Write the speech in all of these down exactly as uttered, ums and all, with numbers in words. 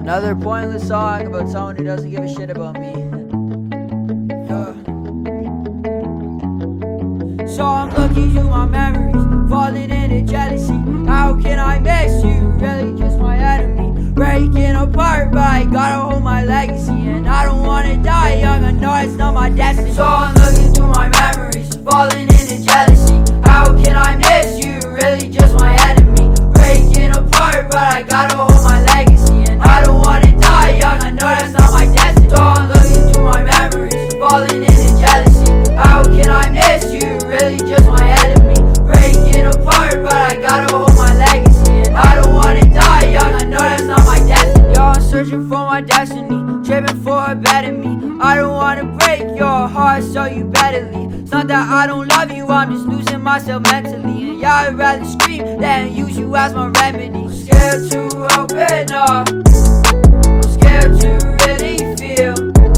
Another pointless song about someone who doesn't give a shit about me. Yeah. So I'm looking through my memories, falling into jealousy. How can I miss you? Really just my enemy. Breaking apart, but I gotta hold my legacy. And I don't wanna die young, I know it's not my destiny. So I'm looking through my memories, falling into jealousy. How can I miss you? Really just my enemy. Breaking apart, but I gotta hold my legacy. And I don't wanna die young, I know that's not my destiny. So I'm looking through my memories, falling into jealousy. How can I miss you? Really just my enemy. Breaking apart, but I gotta hold my legacy. And I don't wanna die young, I know that's not my destiny. Yo, I'm searching for my destiny, tripping for a better me. I don't wanna break your heart, so you better leave. It's not that I don't love you, I'm just losing myself mentally. And yeah, I'd rather scream than use you as my remedy. I'm scared to open up, I'm scared to really feel,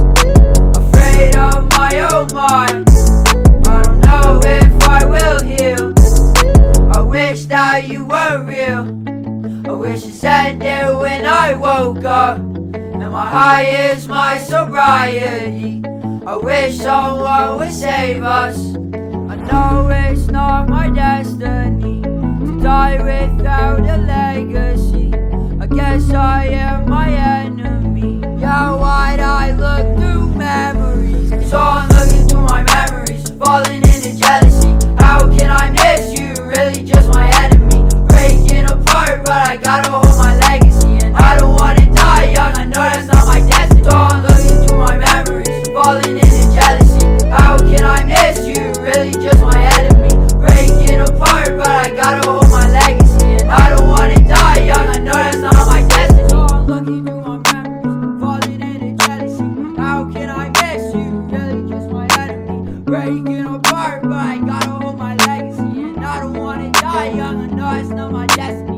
afraid of my own mind. I don't know if I will heal. I wish that you were real. I wish you said there when I woke up, and my high is my sobriety. I wish someone would save us. I know it's not my destiny to die without a legacy. I guess I am my enemy. Yeah, why'd I look through memories? So I'm looking through my memories, falling into jealousy. How can I miss you? Really just my enemy. Breaking apart, but I gotta hold my legacy. And I don't wanna die young, I know that's not my destiny. So I'm looking through my memories, falling into jealousy. How can I miss you? Really just my enemy. Breaking apart, but I gotta hold my legacy. And I don't wanna die young, I know that's not my destiny. So I'm looking through my memories, falling into jealousy. How can I miss you? Really just my enemy. Breaking apart, but I gotta hold my legacy. And I don't wanna die young, I know it's not my destiny.